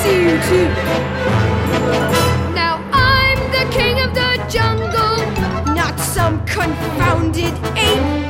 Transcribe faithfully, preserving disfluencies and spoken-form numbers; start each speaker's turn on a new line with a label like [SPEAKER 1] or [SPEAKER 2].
[SPEAKER 1] see you too. Now I'm the king of the jungle, not some confounded ape.